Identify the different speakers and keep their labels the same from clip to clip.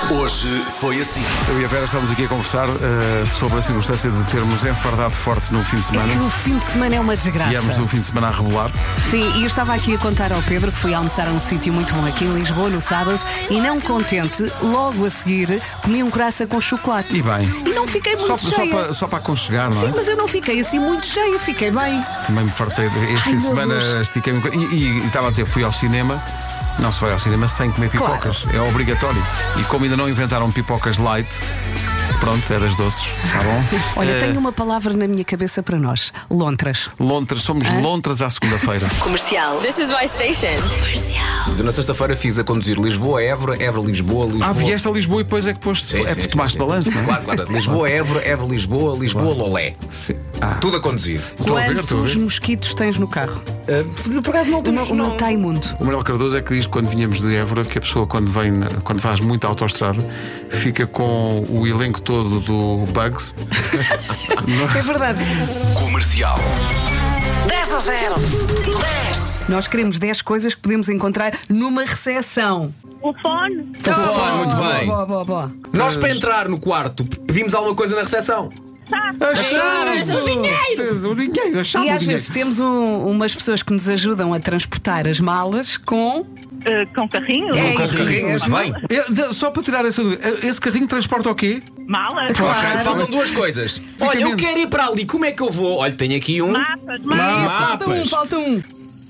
Speaker 1: Hoje foi assim.
Speaker 2: Eu e a Vera estamos aqui a conversar sobre a circunstância de termos enfardado forte no fim de semana.
Speaker 3: É que o fim de semana é uma desgraça.
Speaker 2: Viemos no fim de semana a rebolar.
Speaker 3: Sim, e eu estava aqui a contar ao Pedro que fui almoçar a um sítio muito bom aqui em Lisboa no sábado e não contente, logo a seguir comi um coraça com chocolate.
Speaker 2: E bem.
Speaker 3: E não fiquei muito cheia.
Speaker 2: Só para aconchegar, não é?
Speaker 3: Sim, mas eu não fiquei assim muito cheia, fiquei bem.
Speaker 2: Também me fartei. Este fim de semana estiquei-me um bocadinho. E estava a dizer, fui ao cinema. Não se vai ao cinema sem comer pipocas. Claro. É obrigatório. E como ainda não inventaram pipocas light, pronto, é das doces. Está bom?
Speaker 3: Olha, tenho uma palavra na minha cabeça para nós: lontras.
Speaker 2: Lontras, somos lontras à segunda-feira.
Speaker 4: Comercial. This is my station. Comercial.
Speaker 5: Eu na sexta-feira fiz a conduzir Lisboa, Évora, Évora, Lisboa, Lisboa.
Speaker 2: Ah, vieste a Lisboa e depois é que posto. Tomaste balanço, não é?
Speaker 5: Claro. Lisboa, Évora, Évora, Lisboa, Lisboa, Lolé. Tudo a conduzir.
Speaker 3: Quantos mosquitos tens no carro?
Speaker 5: Por acaso não temos.
Speaker 3: Não está imundo.
Speaker 2: O Manuel Cardoso é que diz que quando vinhamos de Évora que a pessoa quando faz muita autoestrada fica com o elenco todo do Bugs.
Speaker 3: É verdade.
Speaker 1: Comercial.
Speaker 4: 10-0. 10.
Speaker 3: Nós queremos 10 coisas que podemos encontrar numa recepção.
Speaker 6: O fone.
Speaker 5: Telefone, muito bem.
Speaker 3: Boa.
Speaker 5: Nós, para entrar no quarto, pedimos alguma coisa na recepção.
Speaker 2: A chave! O dinheiro, a chave.
Speaker 3: E às vezes temos umas pessoas que nos ajudam a transportar as malas com
Speaker 6: carrinho?
Speaker 3: É
Speaker 5: Com
Speaker 3: isso
Speaker 5: carrinho,
Speaker 3: mesmo.
Speaker 5: muito bem.
Speaker 2: Só para tirar essa dúvida, esse carrinho transporta o quê?
Speaker 6: Malas?
Speaker 5: Ok, faltam duas coisas. Olha, eu quero ir para ali, como é que eu vou? Olha, tenho aqui um.
Speaker 6: Mapas.
Speaker 3: Falta um.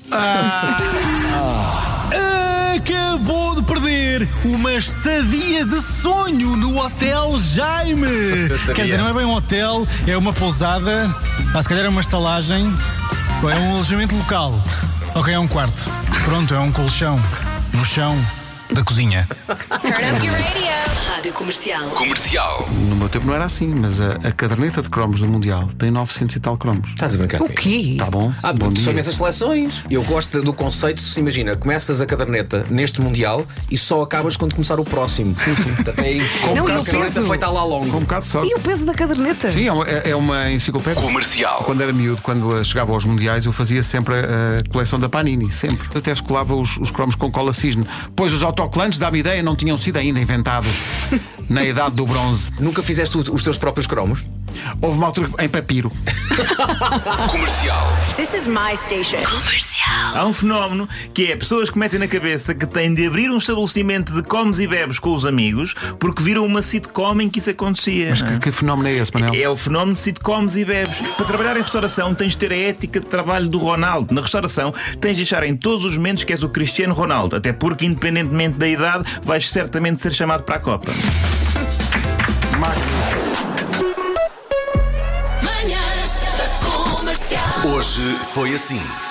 Speaker 7: Acabou de perder uma estadia de sonho no Hotel Jaime. Quer dizer, não é bem um hotel, é uma pousada. Se calhar é uma estalagem. Ou é um alojamento local. Ok, é um quarto. Pronto, é um colchão no chão da cozinha.
Speaker 4: Turn up your radio. Rádio Comercial.
Speaker 1: Comercial.
Speaker 2: No meu tempo não era assim, mas a caderneta de cromos do Mundial tem 900 e tal cromos.
Speaker 5: Estás a brincar?
Speaker 3: O quê?
Speaker 2: Está bom?
Speaker 5: Bom,
Speaker 2: dia.
Speaker 5: são essas seleções. Eu gosto do conceito, se imagina, começas a caderneta neste Mundial e só acabas quando começar o próximo. Portanto, é isso. Com
Speaker 3: Não,
Speaker 5: um
Speaker 3: e o
Speaker 5: bocado de caderneta
Speaker 3: peso?
Speaker 5: feita lá
Speaker 2: Com um
Speaker 5: longo.
Speaker 2: bocado de sorte.
Speaker 3: E o peso da caderneta?
Speaker 2: Sim, é uma enciclopédia.
Speaker 1: Comercial.
Speaker 2: Quando era miúdo, quando chegava aos mundiais, eu fazia sempre a coleção da Panini, sempre. Eu até escolava os cromos com cola cisne, pois os autocolantes, dá-me ideia, não tinham sido ainda inventados na idade do bronze.
Speaker 5: Nunca fizeste os teus próprios cromos?
Speaker 2: Houve uma altura em papiro.
Speaker 1: Comercial.
Speaker 4: This is my station. Comercial.
Speaker 8: Há um fenómeno que é pessoas que metem na cabeça que têm de abrir um estabelecimento de comes e bebes com os amigos porque viram uma sitcom em que isso acontecia.
Speaker 2: Mas que fenómeno é esse, Manel?
Speaker 8: É o fenómeno de sitcoms e bebes. Para trabalhar em restauração tens de ter a ética de trabalho do Ronaldo. Na restauração tens de achar em todos os momentos que és o Cristiano Ronaldo. Até porque, independentemente da idade, vais certamente ser chamado para a Copa.
Speaker 4: Manhãs da Comercial.
Speaker 1: Hoje foi assim.